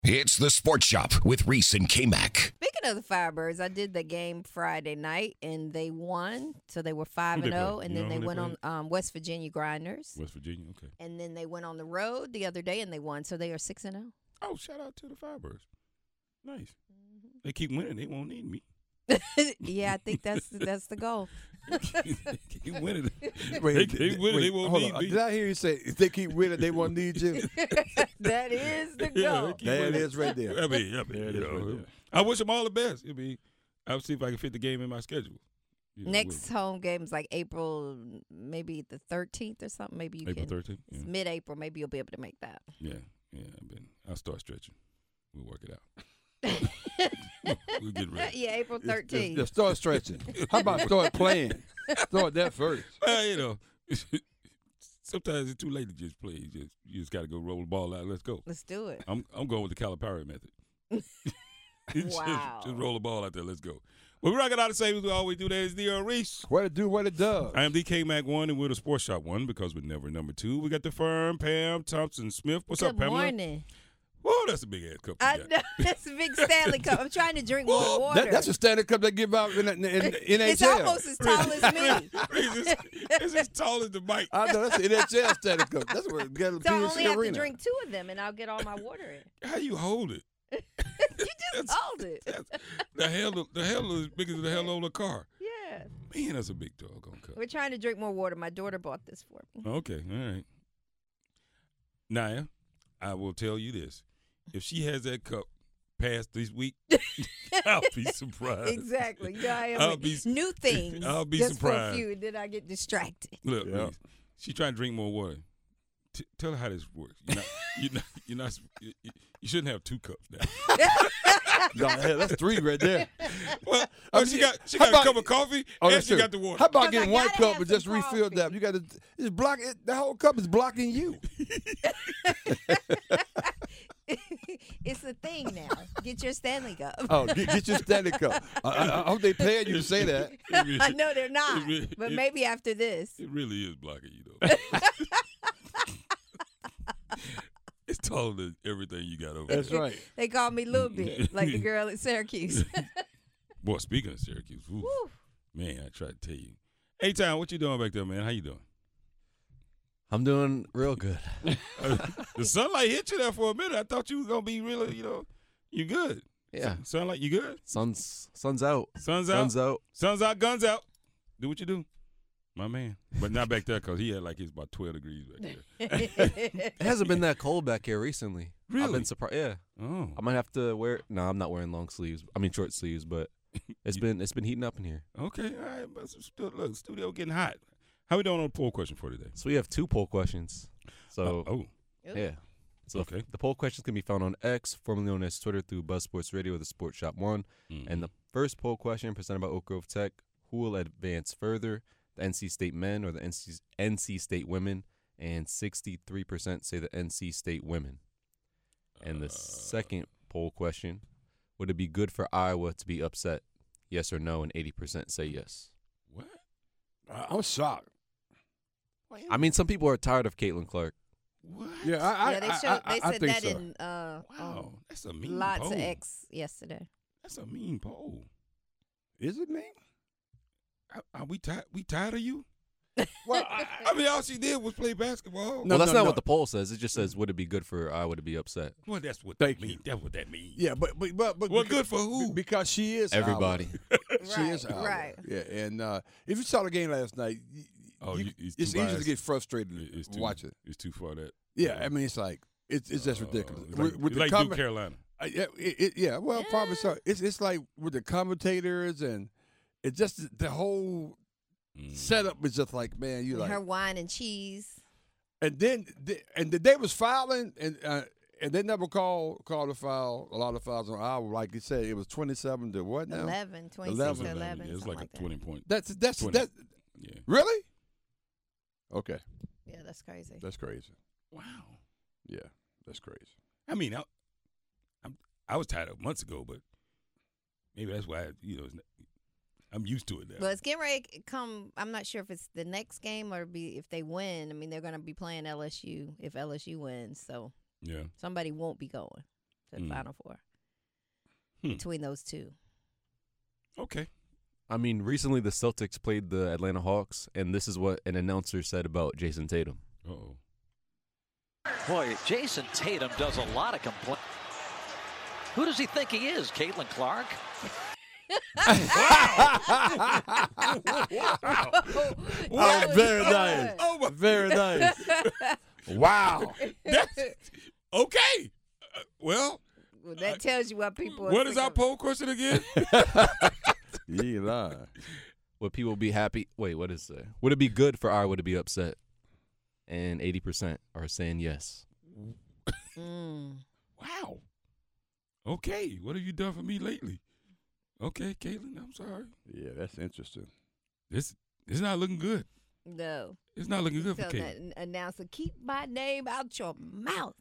It's the Sports Shop with Reese and K-Mac. Speaking of the Firebirds, I did the game Friday night, and they won. So they were 5-0, and then they went on West Virginia Grinders. West Virginia, okay. And then they went on the road the other day, and they won. So they are 6-0. Oh, shout out to the Firebirds. Nice. They keep winning. They won't need me. Yeah, I think that's the goal. Keep winning. Wait, They winning. They won't hold need on. me. Did I hear you say if they keep winning, they won't need you? That is the goal. Yeah, keep There it winning. is right there. I mean, There it you is know, right there. I wish them all the best. I'll see if I can fit the game in my schedule. You know, Next home game is like April, maybe the 13th or something. Maybe you April can. 13th. It's Yeah, mid-April. Maybe you'll be able to make that. yeah. I'll start stretching. We'll work it out. We'll get ready. Yeah, April 13th. Just start stretching. How about start playing? Start that first. Well, you know, sometimes it's too late to just play. You just got to go roll the ball out. Let's go. Let's do it. I'm going with the Calipari method. Wow. Just roll the ball out there. Let's go. Well, we're rocking out the same as we always do. That is D.R. Reese. What it do, what it does. I am DK Mac 1, and we're the Sports Shop 1 because we're never number 2. We got the firm, Pam Thompson Smith. What's up, Good Pamela? morning. Whoa, that's a big ass cup. I You got. know. That's a big Stanley Cup. I'm trying to drink more water. That's a standard cup they give out in NHL. It's almost as tall as me. It's as tall as the mic. I know, that's the NHL standard cup. That's what get the So I only PNC have to Arena. drink 2 of them, and I'll get all my water in. How you hold it? You just hold it. The hell is as big as the hell on the car. Yeah. Man, that's a big doggone cup. We're trying to drink more water. My daughter bought this for me. Okay, all right. Naya, I will tell you this. If she has that cup past this week, I'll be surprised. Exactly. Yeah, I am. I'll be- New things. I'll be just surprised. for a few, and then I get distracted. Look, Yeah. Reese, she trying to drink more water. Tell her how this works. You're not, you shouldn't have 2 cups now. No, hell, that's 3 right there. Well, she got how a about- cup of coffee Oh, and that's she true. got the water. How about 'Cause I getting one gotta cup have and just some refill coffee. that? You got to it's block it. The whole cup is blocking you. It's a thing now. Get your Stanley Cup. Oh, get your standard cup. I hope they paying you to say that. I know they're not, It- but it- maybe after this. It really is blocking you, though. It's taller than everything you got over That's there. right. They call me Little Bit, like the girl at Syracuse. Boy, speaking of Syracuse, oof, Woo. man, I tried to tell you. Hey, Tom, what you doing back there, man? How you doing? I'm doing real good. The sunlight hit you there for a minute. I thought you was gonna be really, you good. Yeah. Sound like you good. Sun's out. Sun's out. Sun's out. Sun's out. Guns out. Do what you do, my man. But not back there because he had like it's about 12 degrees back there. It hasn't been that cold back here recently. I've Really? been surprised. Yeah. Oh, I might have to wear. No, I'm not wearing long sleeves. I mean short sleeves, but it's been heating up in here. okay. All right. But look, studio getting hot. How we doing on the poll question for today? So we have 2 poll questions. So oh, yeah. So Okay. the poll questions can be found on X, formerly known as Twitter, through Buzz Sports Radio or the Sports Shop 1. And the first poll question presented by Oak Grove Tech: who will advance further, the NC State men or the NC State women? And 63% say the NC State women. And the second poll question: would it be good for Iowa to be upset? Yes or no? And 80% say yes. what? I'm shocked. I mean, some people are tired of Caitlin Clark. What? Yeah, Yeah, they I said think that so. in Wow, that's a mean lots poll. of X yesterday. That's a mean poll. Is it me? Are we tired? We tired of you? Well, I mean, all she did was play basketball. No, Well, that's no, not no. what the poll says. It just says, would it be good for Iowa to be upset? Well, that's what Thank that means. you. That's what that means. yeah, but Well, good for who? Because she is Everybody. She is Iowa. Right. Yeah, and if you saw the game last night, Oh, you- it's it's too easy to biased. get frustrated It's too, watching. It's too far that. Yeah, I mean, it's like it's just ridiculous. It's like, With it's the like comment- Duke Carolina. yeah, well, probably so. It's like with the commentators and it's just the whole setup is just like, man, you like, Her wine and cheese. and then they was fouling and they never called a foul. A lot of fouls on Iowa, like you said, it was 27 to what now? 11, 26 11. to 11. Yeah, it was something like a that. 20 point. That's 20. that Yeah. really? Okay, Yeah, that's crazy. that's crazy. Wow. Yeah, that's crazy. I mean, I was tired of months ago, but maybe that's why I'm used to it now. Well, it's getting ready to come. I'm not sure if it's the next game or if they win. I mean, they're going to be playing LSU if LSU wins. So Yeah. somebody won't be going. to the Final Four between those two. Okay. I mean, recently the Celtics played the Atlanta Hawks, and this is what an announcer said about Jason Tatum. Uh-oh. Boy, Jason Tatum does a lot of complaining. Who does he think he is, Caitlin Clark? Oh, very nice. Oh, very nice. Wow. Okay. Well, that tells you what people. What is our poll question again? You ain't lying. Would people be happy? Wait, what is it? Would it be good for R? Would it be upset? And 80% are saying yes. Wow. Okay. What have you done for me lately? Okay, Caitlin, I'm sorry. Yeah, that's interesting. It's not looking good. No. It's not looking good for Tell Caitlin. that announcer, keep my name out your mouth.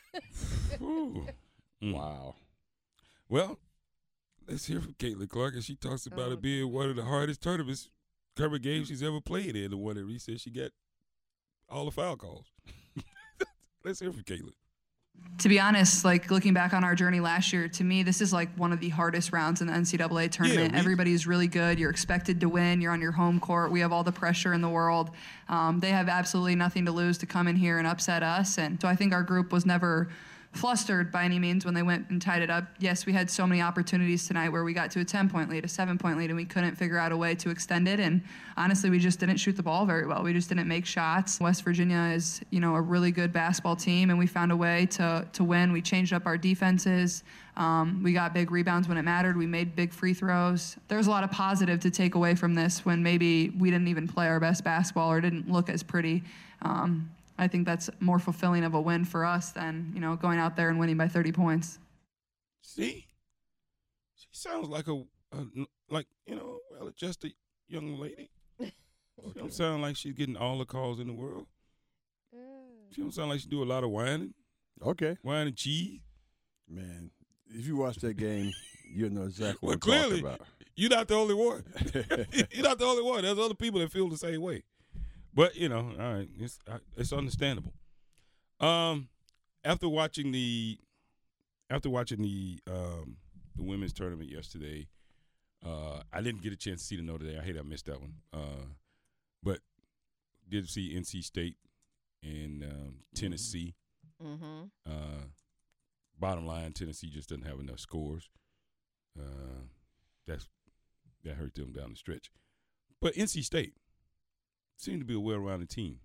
Wow. Well, let's hear from Caitlin Clark, and she talks about it being one of the hardest tournaments, cover games she's ever played in. The one that Reese said she got all the foul calls. Let's hear from Caitlin. To be honest, like looking back on our journey last year, to me, this is like one of the hardest rounds in the NCAA tournament. Everybody's really good. You're expected to win. You're on your home court. We have all the pressure in the world. They have absolutely nothing to lose to come in here and upset us. And so I think our group was never flustered by any means when they went and tied it up. Yes, we had so many opportunities tonight where we got to a 10-point lead, a 7-point lead, and we couldn't figure out a way to extend it. And honestly, we just didn't shoot the ball very well. We just didn't make shots. West Virginia is, a really good basketball team, and we found a way to win. We changed up our defenses. We got big rebounds when it mattered. We made big free throws. There's a lot of positive to take away from this when maybe we didn't even play our best basketball or didn't look as pretty. I think that's more fulfilling of a win for us than, going out there and winning by 30 points. See? She sounds like well-adjusted young lady. She don't sound like she's getting all the calls in the world. She don't sound like she do a lot of whining. Okay. Wine and cheese. Man, if you watch that game, you'll know exactly what I'm clearly, talking about. You're not the only one. You're not the only one. There's other people that feel the same way. But, all right, it's understandable. After watching the women's tournament yesterday, I didn't get a chance to see the Notre Dame. I hate I missed that one. But did see NC State and Tennessee. Mm-hmm. Bottom line, Tennessee just doesn't have enough scores. That hurt them down the stretch. But NC State seemed to be a well-rounded team.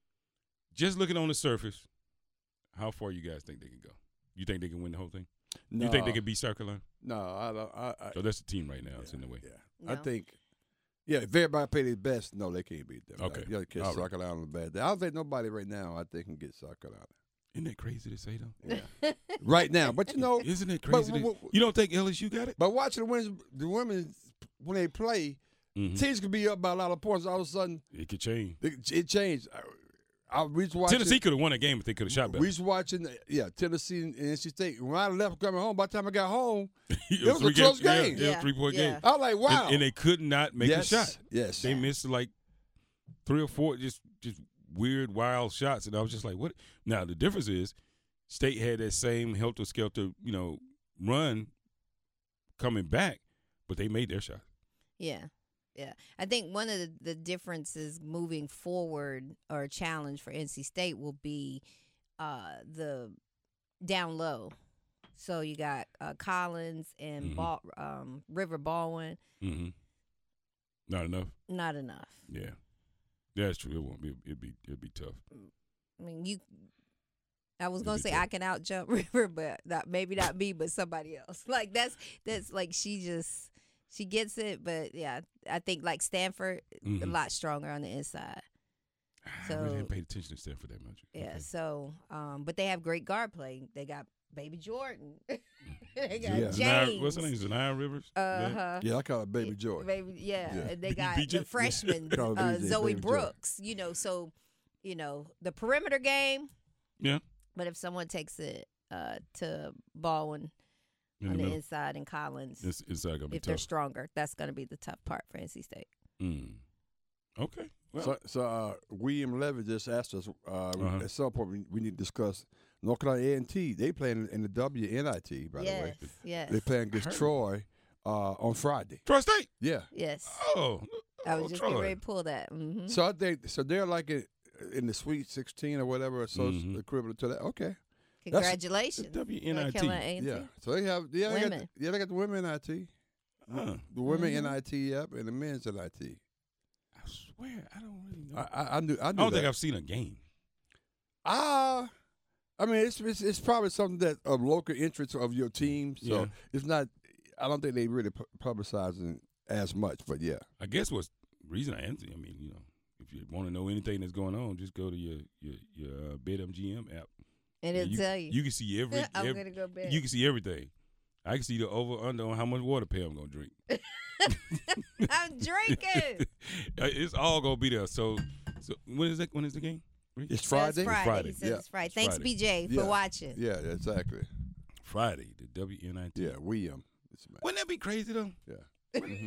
Just looking on the surface, how far you guys think they can go? You think they can win the whole thing? No. You think they can beat South Carolina? No, I don't. So that's the team right now. It's in the way. Yeah. No. I think, if everybody played their best, no, they can't beat them. Okay. You got to catch South Carolina on the bad day. I don't think nobody right now, I think, can get South Carolina. Isn't that crazy to say, though? Yeah. Right now. But, Isn't it crazy? You don't think LSU got it? But watching the women, when they play, teams could be up by a lot of points. All of a sudden, It could change. it changed. We was watching, Tennessee could have won a game if they could have shot better. We was watching, Tennessee and NC State. When I left coming home, by the time I got home, it was a close game. Yeah, it was a 3-point game. I was like, wow. And they could not make a shot. Yes. They missed like 3 or 4 just weird, wild shots. And I was just like, what? Now, the difference is State had that same helter-skelter, run coming back, but they made their shot. Yeah. Yeah. I think one of the differences moving forward or a challenge for NC State will be the down low. So you got Collins and River Baldwin. Mm-hmm. Not enough? Not enough. Yeah. Yeah, that's true. It won't be. It'd be tough. I mean, I was gonna say I can out jump River, but maybe not me, but somebody else. Like that's like she gets it, but yeah, I think like Stanford a lot stronger on the inside. So I really haven't paid attention to Stanford that much. Yeah, okay. So but they have great guard play. They got Baby Jordan. They got Yeah. James. What's her name? Zanaya Rivers? Uh-huh. Yeah, I call it Baby Joy. Yeah. And they got BJ. the freshman Call her BJ, Zoe Baby Joy. Brooks. So the perimeter game. Yeah. But if someone takes it to Baldwin on the inside and Collins, it's not gonna be if tough. they're stronger, that's going to be the tough part for NC State. Okay. Well. So William Levy just asked us at some point we need to discuss North Carolina A&T, they playing in the WNIT, by the way. Yes. They playing against Troy on Friday. Troy State. Yeah. Yes. Oh, I was just getting Troy. ready to pull that. Mm-hmm. So I think they're like in the Sweet 16 or whatever, so it's equivalent to that. Okay. Congratulations. WNIT. North Carolina A&T. Yeah. So they have Women. they got the women NIT. Huh. The women NIT, and the men's NIT. I swear, I don't really know. I knew I don't think I've seen a game. I mean, it's probably something that of local interest of your team. So Yeah. it's not. I don't think they really publicizing as much. But yeah, I guess what's the reason I answer. I mean, if you want to know anything that's going on, just go to your BetMGM app. And it'll tell you. You can see I'm going to go bet. You can see everything. I can see the over under on how much water Pam I'm gonna drink. I'm drinking. It's all gonna be there. So when is that? When is the game? it's Friday. That's Friday. Friday. He says Yeah. it's Friday. It's Thanks, Friday. BJ, Yeah. for watching. Yeah, exactly. Friday, the WNIT. Yeah, William. Wouldn't that be crazy though? Yeah. Mm-hmm.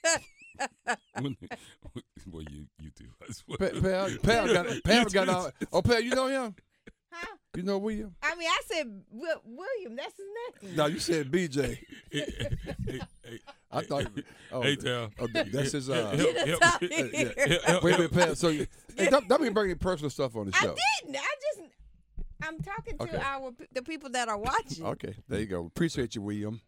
Well, you too. I swear. Pam got out. Oh, Pam, you know him? Huh? You know William? I mean, I said William. That's his name. No, you said BJ. Hey, I thought. Oh, hey, Tal. oh, that's his. Help Stop me. here. Wait a minute, Pam. So, don't be bringing personal stuff on the I show. didn't. I'm talking to Okay. the people that are watching. Okay, there you go. Appreciate you, William.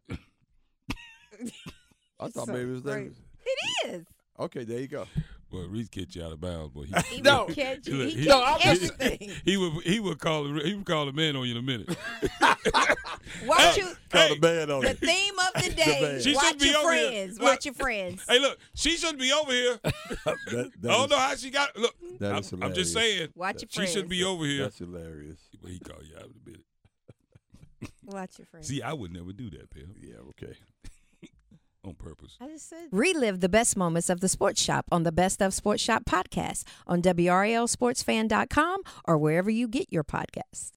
I thought So maybe it was that. crazy. It is. Okay, there you go. Well, Reese catch you out of bounds, boy. He No. would catch you. Look, He he- catch everything. He would call a man on you in a minute. Watch you. Call Hey, the band on The it. theme of the day. band. She Watch shouldn't be your over here. friends. Look. Watch your friends. Hey, look, she shouldn't be over here. I That don't know how she got. Look, That is I'm just hilarious. saying. Watch your She friends. shouldn't be over here. That's hilarious. Well, he called you out in a minute. Watch your friends. See, I would never do that, Pam, Yeah, okay. on purpose. I just said. Relive the best moments of the Sports Shop on the Best of Sports Shop podcast on WRLSportsFan.com or wherever you get your podcasts.